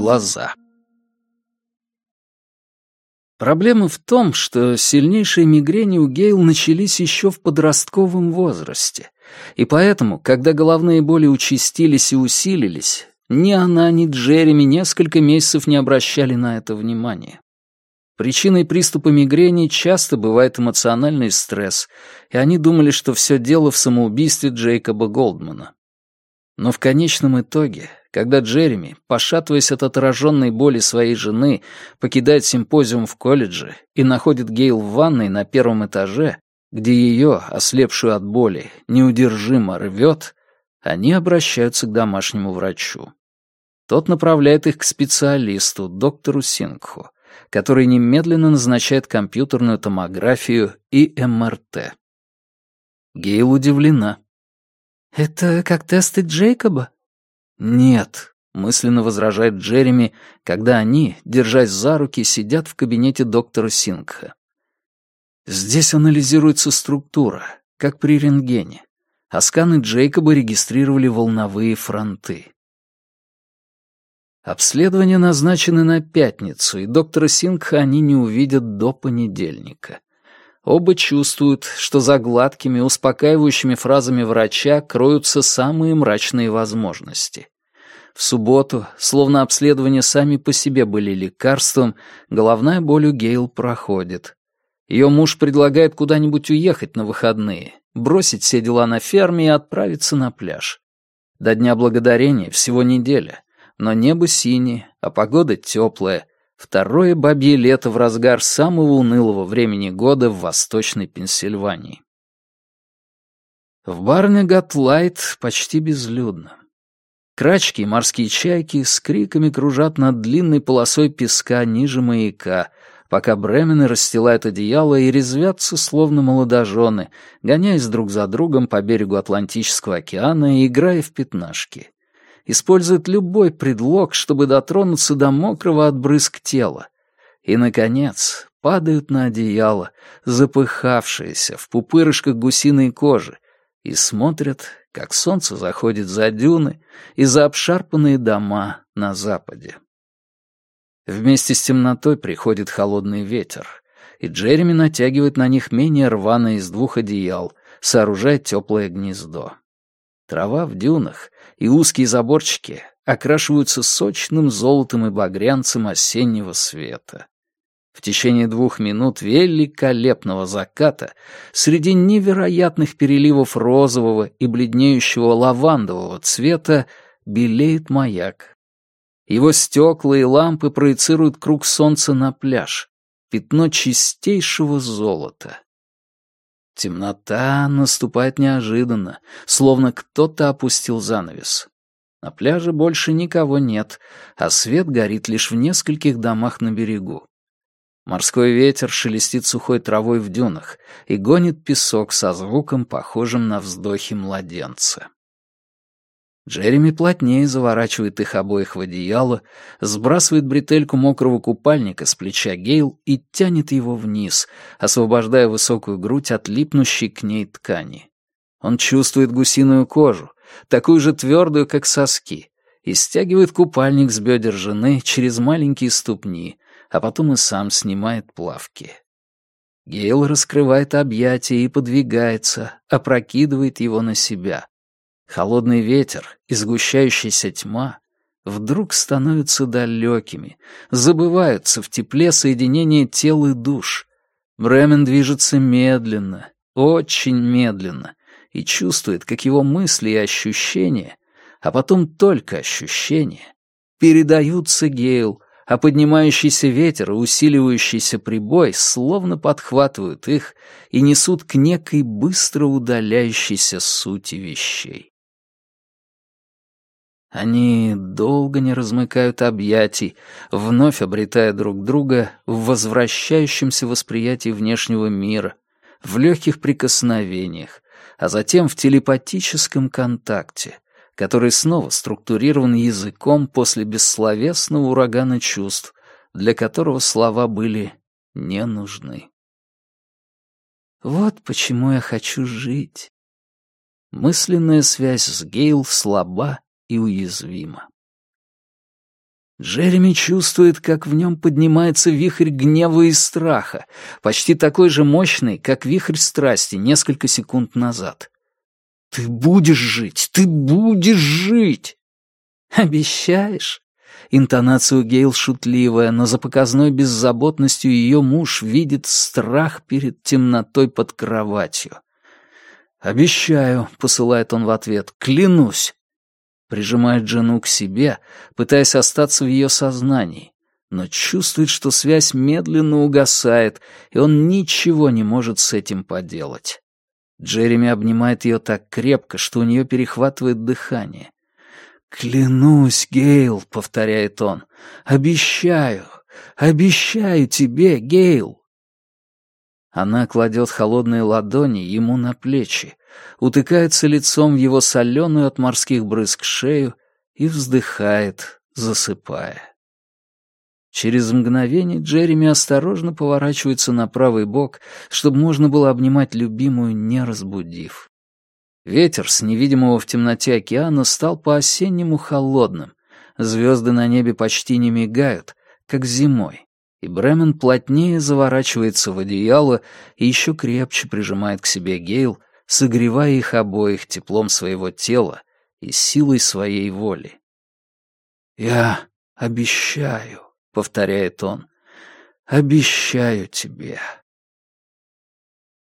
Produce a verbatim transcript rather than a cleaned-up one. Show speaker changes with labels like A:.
A: глаза. Проблема в том, что сильнейшие мигрени у Гейл начались еще в подростковом возрасте, и поэтому, когда головные боли участились и усилились, ни она, ни Джереми несколько месяцев не обращали на это внимания. Причиной приступа мигрени часто бывает эмоциональный стресс, и они думали, что все дело в самоубийстве Джейкоба Голдмана. Но в конечном итоге, когда Джереми, пошатываясь от отраженной боли своей жены, покидает симпозиум в колледже и находит Гейл в ванной на первом этаже, где ее, ослепшую от боли, неудержимо рвет, они обращаются к домашнему врачу. Тот направляет их к специалисту, доктору Сингху, который немедленно назначает компьютерную томографию и эм эр тэ. Гейл удивлена. «Это как тесты Джейкоба?» «Нет», — мысленно возражает Джереми, когда они, держась за руки, сидят в кабинете доктора Сингха. Здесь анализируется структура, как при рентгене, а сканы Джейкоба регистрировали волновые фронты. Обследования назначены на пятницу, и доктора Сингха они не увидят до понедельника. Оба чувствуют, что за гладкими, успокаивающими фразами врача кроются самые мрачные возможности. В субботу, словно обследования сами по себе были лекарством, головная боль у Гейл проходит. Ее муж предлагает куда-нибудь уехать на выходные, бросить все дела на ферме и отправиться на пляж. До Дня Благодарения всего неделя, но небо синее, а погода теплая. Второе бабье лето в разгар самого унылого времени года в Восточной Пенсильвании. В Барнегат-Лайт почти безлюдно. Крачки и морские чайки с криками кружат над длинной полосой песка ниже маяка, пока бремены расстилают одеяло и резвятся, словно молодожены, гоняясь друг за другом по берегу Атлантического океана и играя в пятнашки. Используют любой предлог, чтобы дотронуться до мокрого от брызг тела. И, наконец, падают на одеяло, запыхавшиеся в пупырышках гусиной кожи, и смотрят, как солнце заходит за дюны и за обшарпанные дома на западе. Вместе с темнотой приходит холодный ветер, и Джереми натягивает на них менее рваное из двух одеял, сооружая теплое гнездо. Трава в дюнах и узкие заборчики окрашиваются сочным золотом и багрянцем осеннего света. В течение двух минут великолепного заката среди невероятных переливов розового и бледнеющего лавандового цвета белеет маяк. Его стекла и лампы проецируют круг солнца на пляж, пятно чистейшего золота. Темнота наступает неожиданно, словно кто-то опустил занавес. На пляже больше никого нет, а свет горит лишь в нескольких домах на берегу. Морской ветер шелестит сухой травой в дюнах и гонит песок со звуком, похожим на вздохи младенца. Джереми плотнее заворачивает их обоих в одеяло, сбрасывает бретельку мокрого купальника с плеча Гейл и тянет его вниз, освобождая высокую грудь от липнущей к ней ткани. Он чувствует гусиную кожу, такую же твердую, как соски, и стягивает купальник с бедер жены через маленькие ступни, а потом и сам снимает плавки. Гейл раскрывает объятия и подвигается, опрокидывает его на себя. Холодный ветер и сгущающаяся тьма вдруг становятся далекими, забываются в тепле соединения тел и душ. Бремен движется медленно, очень медленно, и чувствует, как его мысли и ощущения, а потом только ощущения, передаются Гейл, а поднимающийся ветер и усиливающийся прибой словно подхватывают их и несут к некой быстро удаляющейся сути вещей. Они долго не размыкают объятий, вновь обретая друг друга в возвращающемся восприятии внешнего мира, в легких прикосновениях, а затем в телепатическом контакте, который снова структурирован языком после бессловесного урагана чувств, для которого слова были не нужны. Вот почему я хочу жить. Мысленная связь с Гейл слаба и уязвима. Джереми чувствует, как в нем поднимается вихрь гнева и страха, почти такой же мощный, как вихрь страсти несколько секунд назад. «Ты будешь жить! Ты будешь жить!» «Обещаешь?» Интонация у Гейл шутливая, но за показной беззаботностью ее муж видит страх перед темнотой под кроватью. «Обещаю», — посылает он в ответ, — «клянусь». Прижимает жену к себе, пытаясь остаться в ее сознании, но чувствует, что связь медленно угасает, и он ничего не может с этим поделать. Джереми обнимает ее так крепко, что у нее перехватывает дыхание. «Клянусь, Гейл», — повторяет он, — «обещаю, обещаю тебе, Гейл». Она кладет холодные ладони ему на плечи, утыкается лицом в его соленую от морских брызг шею и вздыхает, засыпая. Через мгновение Джереми осторожно поворачивается на правый бок, чтобы можно было обнимать любимую, не разбудив. Ветер с невидимого в темноте океана стал по-осеннему холодным, звезды на небе почти не мигают, как зимой, и Бремен плотнее заворачивается в одеяло и еще крепче прижимает к себе Гейл, согревая их обоих теплом своего тела и силой своей воли. «Я обещаю», — повторяет он, — «обещаю тебе».